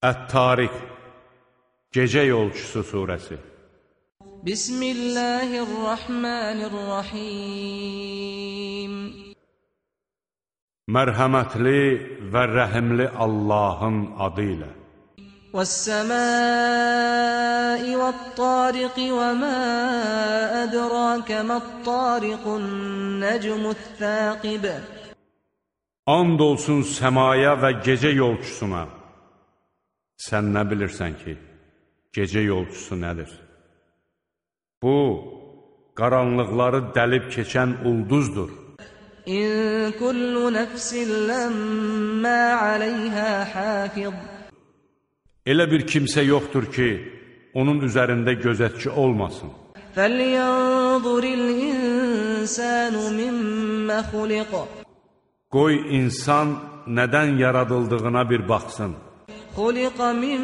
Ət-Tariq, Gecə Yolçusu surəsi. Bismillahirrahmanirrahim. Mərhəmətli və rəhimli Allahın adı ilə. وَالسَّمَاءِ وَالطَّارِقِ وَمَا أَدْرَاكَ مَا الطَّارِقُ النَّجْمُ الثَّاقِبُ. And olsun səmaya və gecə yolçusuna. Sən nə bilirsən ki, gecə yolçusu nədir? Bu, qaranlıqları dəlib keçən ulduzdur. İn kullu nefsin lemma aleyha hafiz. Elə bir kimsə yoxdur ki, onun üzərində gözətçi olmasın. فَلْيَنْظُرِ الْإِنْسَانُ مِمَّ خُلِقَ. Qoy insan nədən yaradıldığına bir baxsın. خُلِقَ مِنْ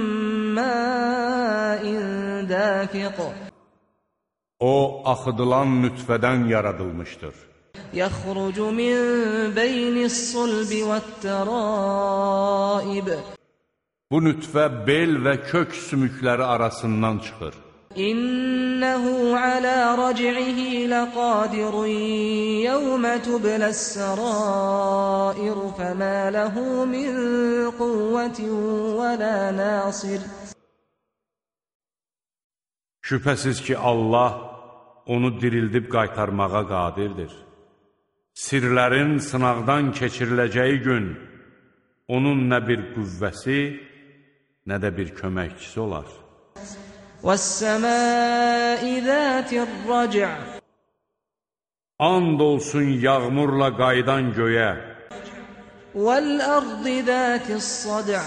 مَاءٍ دَافِقٍ. O, axıdılan nütfədən yaradılmışdır. يَخْرُجُ مِنْ بَيْنِ الصُّلْبِ وَالتَّرَائِبِ. Bu nütfə bel və kök sümükləri arasından çıxır. İnnehu ala rac'ihi laqadirun yawma tublas sarair fama lahu min quwwatin wa la nasir. Şübhəsiz ki, Allah onu dirildib qaytarmağa qadirdir. Sirlərin sınaqdan keçiriləcəyi gün onun nə bir qüvvəsi, nə də bir köməkçisi olar. وَالسَّمَاءِ ذَاتِ الرَّجْعِ. And olsun yağmurla qaydan göyə. وَالْأَرْضِ ذَاتِ الصَّدْعِ.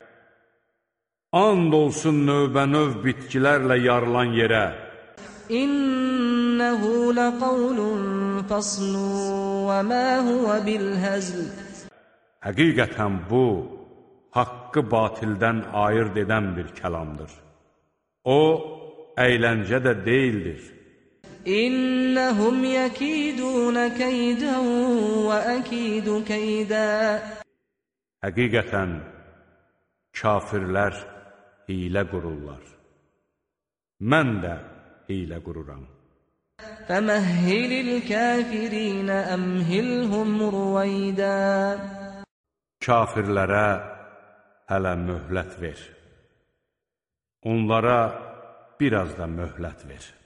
And olsun növbənöv bitkilərlə yarılan yerə. إِنَّهُ لَقَوْلٌ فَصْلٌ وَمَا هُوَ بِالْهَزْلِ. Həqiqətən bu, haqqı batildən ayırt edən bir kəlamdır. O, əyləncə də deyildir. İnnəhum yəkidunə keydən və əkidu keydə. Həqiqətən, kafirlər hilə qururlar. Mən də hilə qururam. Fəməhhilil kəfirinə əmhilhum ruvaydə. Kafirlərə hələ möhlət ver. Onlara biraz da möhlət ver.